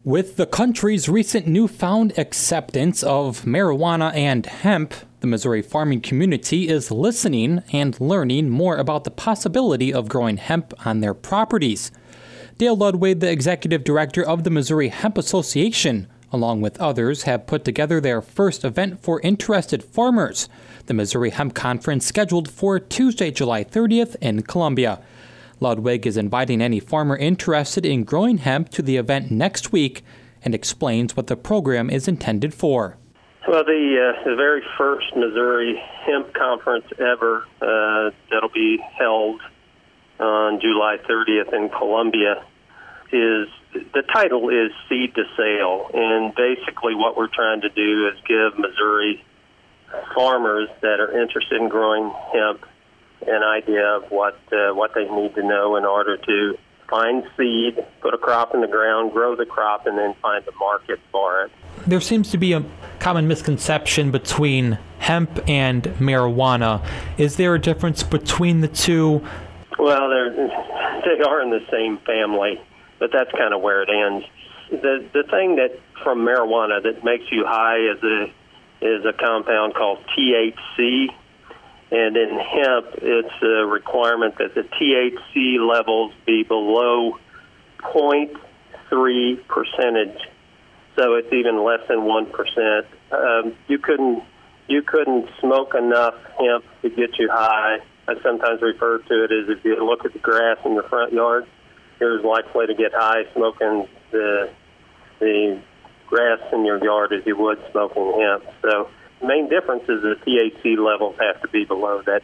With the country's recent newfound acceptance of marijuana and hemp, the Missouri farming community is listening and learning more about the possibility of growing hemp on their properties. Dale Ludwig, the executive director of the Missouri Hemp Association, along with others, have put together their first event for interested farmers, the Missouri Hemp Conference, scheduled for Tuesday, July 30th in Columbia. Ludwig is inviting any farmer interested in growing hemp to the event next week and explains what the program is intended for. Well, the very first Missouri Hemp Conference ever that'll be held on July 30th in Columbia the title is Seed to Sale, and basically what we're trying to do is give Missouri farmers that are interested in growing hemp an idea of what they need to know in order to find seed, put a crop in the ground, grow the crop, and then find a market for it. There seems to be a common misconception between hemp and marijuana. Is there a difference between the two? Well, they are in the same family, but that's kind of where it ends. The thing that from marijuana that makes you high is a compound called THC. And in hemp, it's a requirement that the THC levels be below 0.3 percentage. So it's even less than 1%. You couldn't smoke enough hemp to get you high. I sometimes refer to it as if you look at the grass in your front yard, you're as likely to get high smoking the grass in your yard as you would smoking hemp. So the main difference is the THC levels have to be below that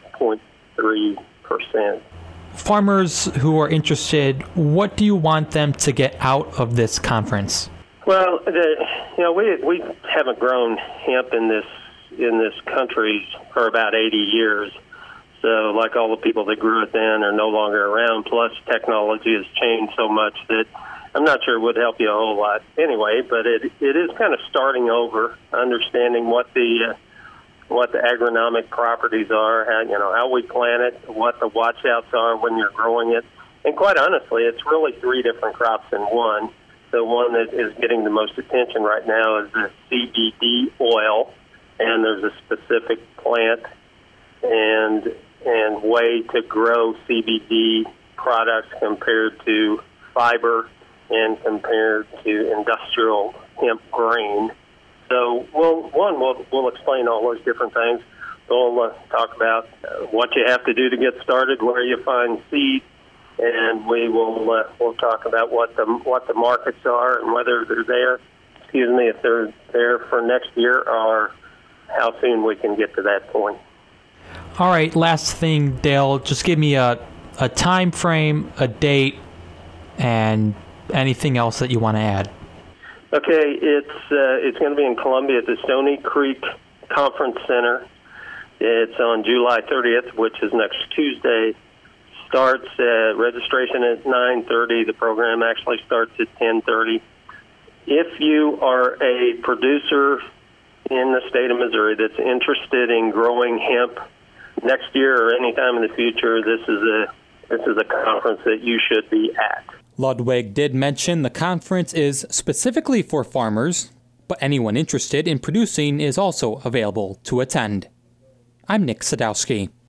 0.3%. Farmers who are interested, what do you want them to get out of this conference? Well, we haven't grown hemp in this country for about 80 years. So like all the people that grew it then are no longer around, plus technology has changed so much that I'm not sure it would help you a whole lot anyway, but it is kind of starting over, understanding what the agronomic properties are, how we plant it, what the watch-outs are when you're growing it. And quite honestly, it's really three different crops in one. The one that is getting the most attention right now is the CBD oil, and there's a specific plant and way to grow CBD products compared to fiber and compared to industrial hemp grain. So we'll explain all those different things. We'll talk about what you have to do to get started, where you find seed, and we'll talk about what the markets are and whether they're there. If they're there for next year, or how soon we can get to that point. All right, last thing, Dale, just give me a time frame, a date, and anything else that you want to add. Okay, it's going to be in Columbia at the Stony Creek Conference Center. It's on July 30th, which is next Tuesday. Starts registration at 9:30. The program actually starts at 10:30. If you are a producer in the state of Missouri that's interested in growing hemp next year or any time in the future, this is a conference that you should be at. Ludwig did mention the conference is specifically for farmers, but anyone interested in producing is also available to attend. I'm Nick Sadowski.